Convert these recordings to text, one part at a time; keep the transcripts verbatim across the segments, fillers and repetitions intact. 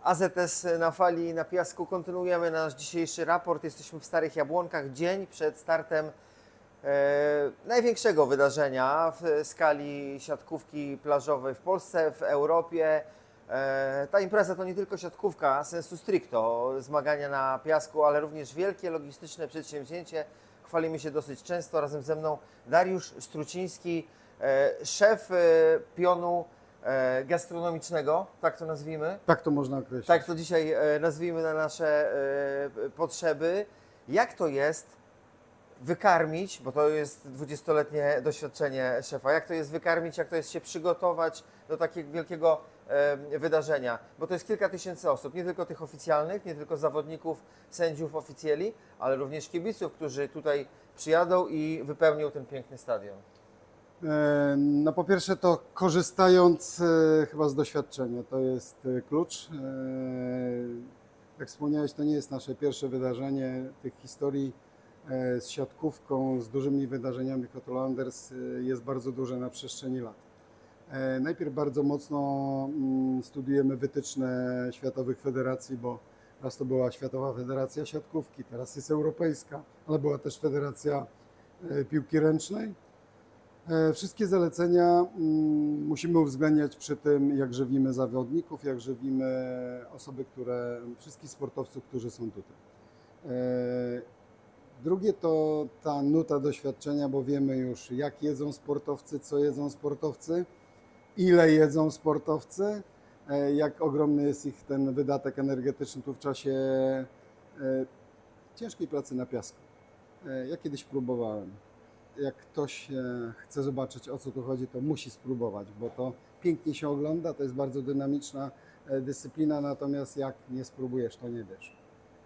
A Z S na fali, na piasku. Kontynuujemy nasz dzisiejszy raport. Jesteśmy w Starych Jabłonkach, dzień przed startem e, największego wydarzenia w skali siatkówki plażowej w Polsce, w Europie. E, ta impreza to nie tylko siatkówka sensu stricto, zmagania na piasku, ale również wielkie logistyczne przedsięwzięcie. Chwalimy się dosyć często. Razem ze mną Dariusz Struciński, e, szef e, pionu e, gastronomicznego, tak to nazwijmy. Tak to można określić. Tak to dzisiaj e, nazwijmy na nasze e, potrzeby. Jak to jest wykarmić, bo to jest dwudziestoletnie doświadczenie szefa, jak to jest wykarmić, jak to jest się przygotować do takiego wielkiego e, wydarzenia, bo to jest kilka tysięcy osób, nie tylko tych oficjalnych, nie tylko zawodników, sędziów, oficjeli, ale również kibiców, którzy tutaj przyjadą i wypełnią ten piękny stadion. E, No po pierwsze to korzystając e, chyba z doświadczenia, to jest e, klucz. E, Jak wspomniałeś, to nie jest nasze pierwsze wydarzenie. Tych historii e, z siatkówką, z dużymi wydarzeniami Hotelanders e, jest bardzo dużo na przestrzeni lat. E, Najpierw bardzo mocno mm, studiujemy wytyczne światowych federacji, bo raz to była Światowa Federacja Siatkówki, teraz jest Europejska, ale była też Federacja e, Piłki Ręcznej. E, Wszystkie zalecenia mm, musimy uwzględniać przy tym, jak żywimy zawodników, jak żywimy osoby, które, wszystkich sportowców, którzy są tutaj. E, Drugie to ta nuta doświadczenia, bo wiemy już, jak jedzą sportowcy, co jedzą sportowcy, ile jedzą sportowcy, e, jak ogromny jest ich ten wydatek energetyczny tu w czasie e, ciężkiej pracy na piasku. E, Ja kiedyś próbowałem. Jak ktoś e, chce zobaczyć, o co tu chodzi, to musi spróbować, bo to pięknie się ogląda, to jest bardzo dynamiczna e, dyscyplina, natomiast jak nie spróbujesz, to nie wiesz.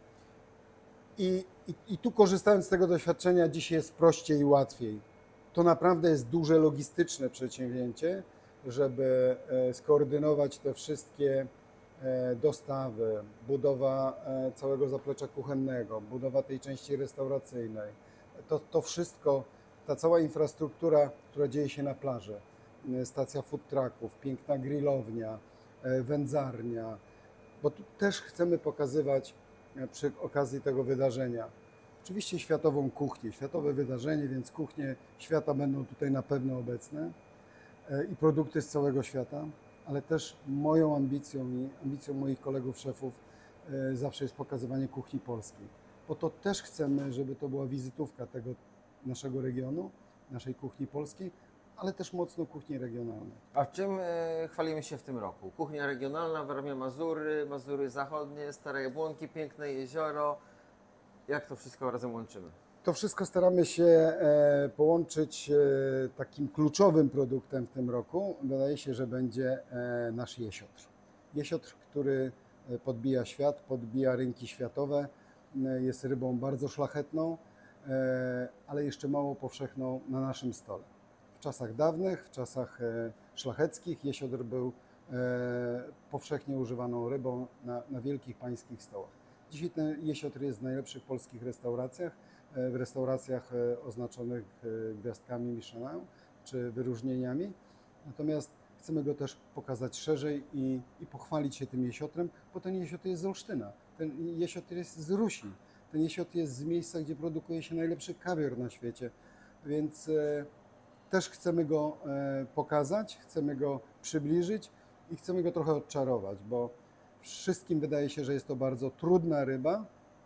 I, i, I tu korzystając z tego doświadczenia, dzisiaj jest prościej i łatwiej. To naprawdę jest duże logistyczne przedsięwzięcie, żeby e, skoordynować te wszystkie e, dostawy, budowa e, całego zaplecza kuchennego, budowa tej części restauracyjnej. To, to wszystko, ta cała infrastruktura, która dzieje się na plaży, e, stacja food trucków, piękna grillownia, e, wędzarnia, bo tu też chcemy pokazywać e, przy okazji tego wydarzenia oczywiście światową kuchnię, światowe wydarzenie, więc kuchnie świata będą tutaj na pewno obecne e, i produkty z całego świata, ale też moją ambicją i ambicją moich kolegów szefów e, zawsze jest pokazywanie kuchni polskiej, bo to też chcemy, żeby to była wizytówka tego naszego regionu, naszej kuchni polskiej, ale też mocno kuchni regionalnej. A w czym e, chwalimy się w tym roku? Kuchnia regionalna, Warmia-Mazury, Mazury Zachodnie, Stare Jabłonki, piękne jezioro. Jak to wszystko razem łączymy? To wszystko staramy się e, połączyć e, takim kluczowym produktem w tym roku. Wydaje się, że będzie e, nasz jesiotr. Jesiotr, który e, podbija świat, podbija rynki światowe, e, jest rybą bardzo szlachetną, e, ale jeszcze mało powszechną na naszym stole. W czasach dawnych, w czasach e, szlacheckich jesiotr był e, powszechnie używaną rybą na, na wielkich pańskich stołach. Dzisiaj ten jesiotr jest w najlepszych polskich restauracjach, w restauracjach oznaczonych gwiazdkami Michelin czy wyróżnieniami. Natomiast chcemy go też pokazać szerzej i, i pochwalić się tym jesiotrem, bo ten jesiotr jest z Olsztyna, ten jesiotr jest z Rusi, ten jesiotr jest z miejsca, gdzie produkuje się najlepszy kawior na świecie, więc e, też chcemy go e, pokazać, chcemy go przybliżyć i chcemy go trochę odczarować, bo wszystkim wydaje się, że jest to bardzo trudna ryba,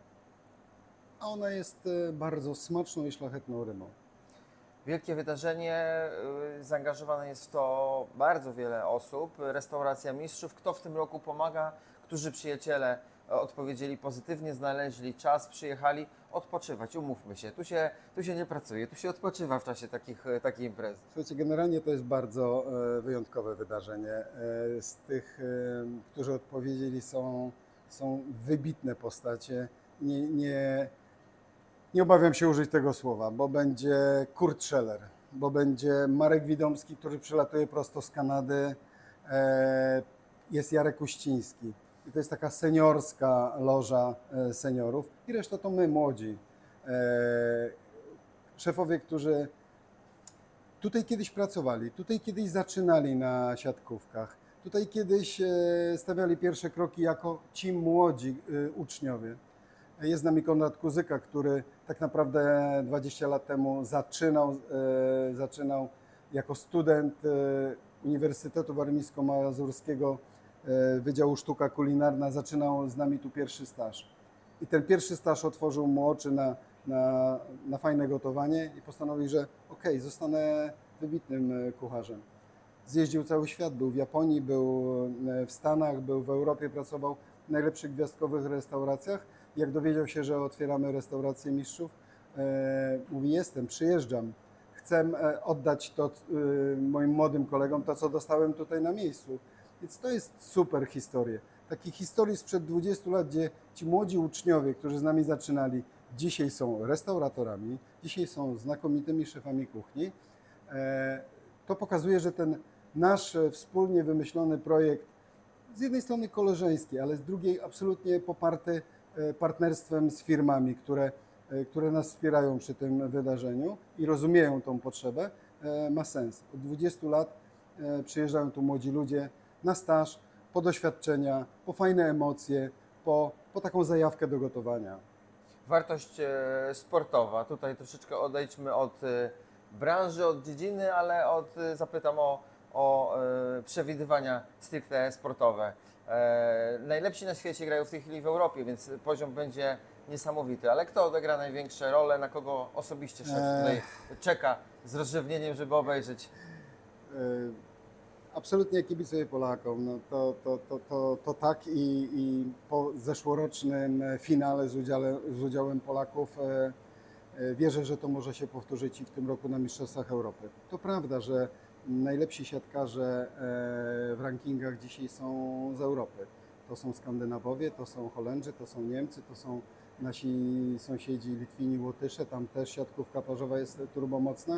a ona jest bardzo smaczną i szlachetną rybą. Wielkie wydarzenie, y, zaangażowane jest w to bardzo wiele osób. Restauracja Mistrzów. Kto w tym roku pomaga? Którzy przyjaciele odpowiedzieli pozytywnie, znaleźli czas, przyjechali odpoczywać, umówmy się. Tu się, tu się nie pracuje, tu się odpoczywa w czasie takich, takiej imprezy. Słuchajcie, generalnie to jest bardzo wyjątkowe wydarzenie. Z tych, którzy odpowiedzieli, są, są wybitne postacie. Nie, nie, nie obawiam się użyć tego słowa, bo będzie Kurt Scheller, bo będzie Marek Widomski, który przylatuje prosto z Kanady, jest Jarek Uściński. I to jest taka seniorska loża seniorów i reszta to my, młodzi. Szefowie, którzy tutaj kiedyś pracowali, tutaj kiedyś zaczynali na siatkówkach, Tutaj kiedyś e, stawiali pierwsze kroki jako ci młodzi e, uczniowie. Jest z nami Konrad Kuzyka, który tak naprawdę dwadzieścia lat temu zaczynał, e, zaczynał jako student e, Uniwersytetu Warmińsko-Mazurskiego e, Wydziału Sztuka Kulinarna, zaczynał z nami tu pierwszy staż. I ten pierwszy staż otworzył mu oczy na, na, na fajne gotowanie i postanowił, że okej, zostanę wybitnym e, kucharzem. Zjeździł cały świat, był w Japonii, był e, w Stanach, był w Europie, pracował w najlepszych gwiazdkowych restauracjach. Jak dowiedział się, że otwieramy restaurację mistrzów, e, mówi: jestem, przyjeżdżam, chcę e, oddać to e, moim młodym kolegom, to co dostałem tutaj na miejscu. Więc to jest super historia. Takich historii sprzed dwudziestu lat, gdzie ci młodzi uczniowie, którzy z nami zaczynali, dzisiaj są restauratorami, dzisiaj są znakomitymi szefami kuchni. E, to pokazuje, że ten nasz e, wspólnie wymyślony projekt, z jednej strony koleżeński, ale z drugiej absolutnie poparty e, partnerstwem z firmami, które, e, które nas wspierają przy tym wydarzeniu i rozumieją tą potrzebę, e, ma sens. Od dwudziestu lat e, przyjeżdżają tu młodzi ludzie na staż, po doświadczenia, po fajne emocje, po, po taką zajawkę do gotowania. Wartość e, sportowa. Tutaj troszeczkę odejdźmy od e, branży, od dziedziny, ale od, e, zapytam o, o e, przewidywania stricte sportowe. E, najlepsi na świecie grają w tej chwili w Europie, więc poziom będzie niesamowity. Ale kto odegra największe role, na kogo osobiście szef tutaj czeka z rozrzewnieniem, żeby obejrzeć? E, Absolutnie kibicuję Polakom. No to, to, to, to, to tak i, i po zeszłorocznym finale z udziale, z udziałem Polaków e, e, wierzę, że to może się powtórzyć i w tym roku na Mistrzostwach Europy. To prawda, że najlepsi siatkarze e, w rankingach dzisiaj są z Europy. To są Skandynawowie, to są Holendrzy, to są Niemcy, to są nasi sąsiedzi Litwini, Łotysze. Tam też siatkówka plażowa jest turbomocna.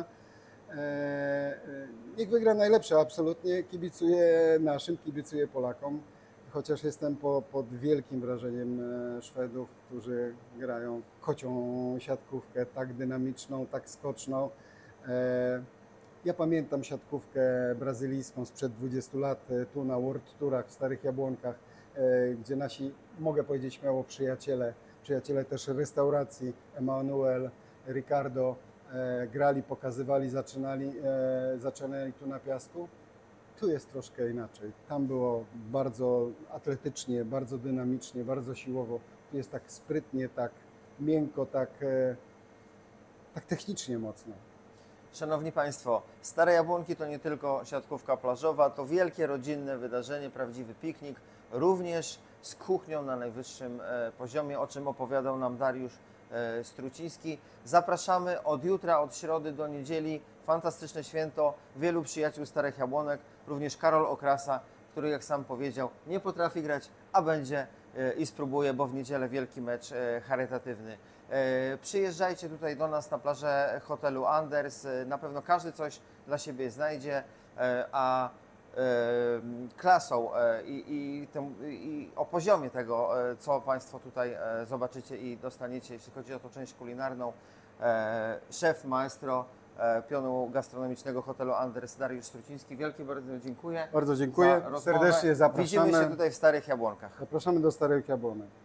Niech wygra najlepszy, absolutnie kibicuję naszym, kibicuję Polakom, chociaż jestem po, pod wielkim wrażeniem Szwedów, którzy grają kocią siatkówkę, tak dynamiczną, tak skoczną. Ja pamiętam siatkówkę brazylijską sprzed dwudziestu lat, tu na World Tourach w Starych Jabłonkach, gdzie nasi, mogę powiedzieć śmiało, przyjaciele, przyjaciele też restauracji, Emanuel, Ricardo, E, grali, pokazywali, zaczynali, e, zaczynali tu na piasku. Tu jest troszkę inaczej. Tam było bardzo atletycznie, bardzo dynamicznie, bardzo siłowo. Tu jest tak sprytnie, tak miękko, tak, e, tak technicznie mocno. Szanowni Państwo, Stare Jabłonki to nie tylko siatkówka plażowa, to wielkie rodzinne wydarzenie, prawdziwy piknik, również z kuchnią na najwyższym e, poziomie, o czym opowiadał nam Dariusz e, Struciński. Zapraszamy od jutra, od środy do niedzieli. Fantastyczne święto, wielu przyjaciół Starych Jabłonek, również Karol Okrasa, który, jak sam powiedział, nie potrafi grać, a będzie e, i spróbuje, bo w niedzielę wielki mecz e, charytatywny. E, przyjeżdżajcie tutaj do nas na plażę hotelu Anders, e, na pewno każdy coś dla siebie znajdzie, e, a e, klasą e, i, i, tym, i o poziomie tego, e, co Państwo tutaj e, zobaczycie i dostaniecie, jeśli chodzi o tą część kulinarną, e, szef, maestro e, pionu gastronomicznego hotelu Anders, Dariusz Struciński. Wielkie bardzo dziękuję. Bardzo dziękuję, za rozmowę. serdecznie zapraszamy. Widzimy się tutaj w Starych Jabłonkach. Zapraszamy do Starych Jabłonek.